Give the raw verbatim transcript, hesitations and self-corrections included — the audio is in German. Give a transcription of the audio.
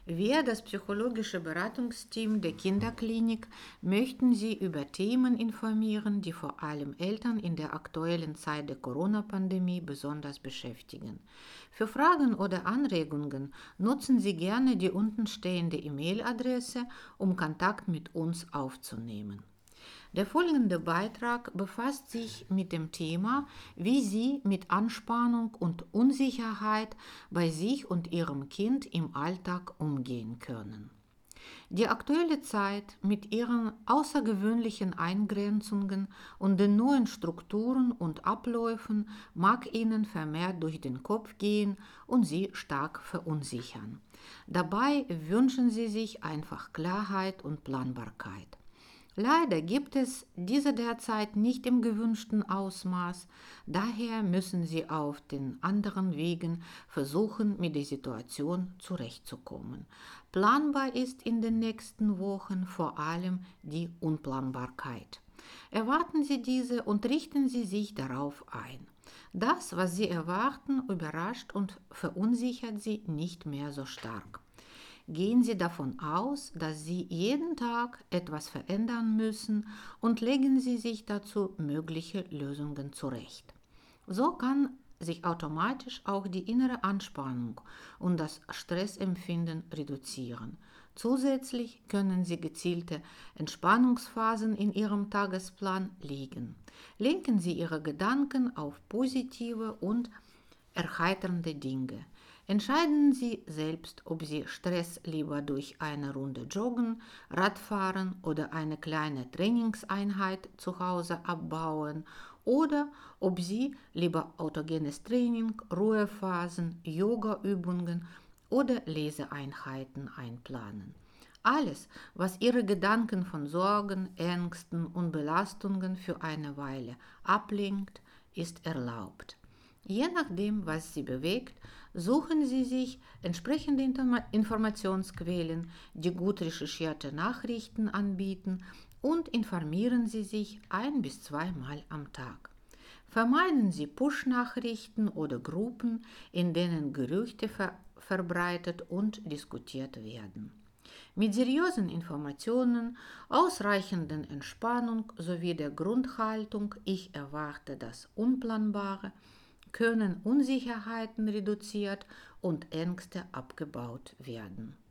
Wir, das psychologische Beratungsteam der Kinderklinik, möchten Sie über Themen informieren, die vor allem Eltern in der aktuellen Zeit der Corona-Pandemie besonders beschäftigen. Für Fragen oder Anregungen nutzen Sie gerne die untenstehende E-Mail-Adresse, um Kontakt mit uns aufzunehmen. Der folgende Beitrag befasst sich mit dem Thema, wie Sie mit Anspannung und Unsicherheit bei sich und Ihrem Kind im Alltag umgehen können. Die aktuelle Zeit mit ihren außergewöhnlichen Eingrenzungen und den neuen Strukturen und Abläufen mag Ihnen vermehrt durch den Kopf gehen und Sie stark verunsichern. Dabei wünschen Sie sich einfach Klarheit und Planbarkeit. Leider gibt es diese derzeit nicht im gewünschten Ausmaß, daher müssen Sie auf den anderen Wegen versuchen, mit der Situation zurechtzukommen. Planbar ist in den nächsten Wochen vor allem die Unplanbarkeit. Erwarten Sie diese und richten Sie sich darauf ein. Das, was Sie erwarten, überrascht und verunsichert Sie nicht mehr so stark. Gehen Sie davon aus, dass Sie jeden Tag etwas verändern müssen und legen Sie sich dazu mögliche Lösungen zurecht. So kann sich automatisch auch die innere Anspannung und das Stressempfinden reduzieren. Zusätzlich können Sie gezielte Entspannungsphasen in Ihrem Tagesplan legen. Lenken Sie Ihre Gedanken auf positive und erheiternde Dinge. Entscheiden Sie selbst, ob Sie Stress lieber durch eine Runde Joggen, Radfahren oder eine kleine Trainingseinheit zu Hause abbauen oder ob Sie lieber autogenes Training, Ruhephasen, Yogaübungen oder Leseeinheiten einplanen. Alles, was Ihre Gedanken von Sorgen, Ängsten und Belastungen für eine Weile ablenkt, ist erlaubt. Je nachdem, was Sie bewegt, suchen Sie sich entsprechende Informationsquellen, die gut recherchierte Nachrichten anbieten und informieren Sie sich ein- bis zweimal am Tag. Vermeiden Sie Push-Nachrichten oder Gruppen, in denen Gerüchte ver verbreitet und diskutiert werden. Mit seriösen Informationen, ausreichenden Entspannung sowie der Grundhaltung „Ich erwarte das Unplanbare“ können Unsicherheiten reduziert und Ängste abgebaut werden.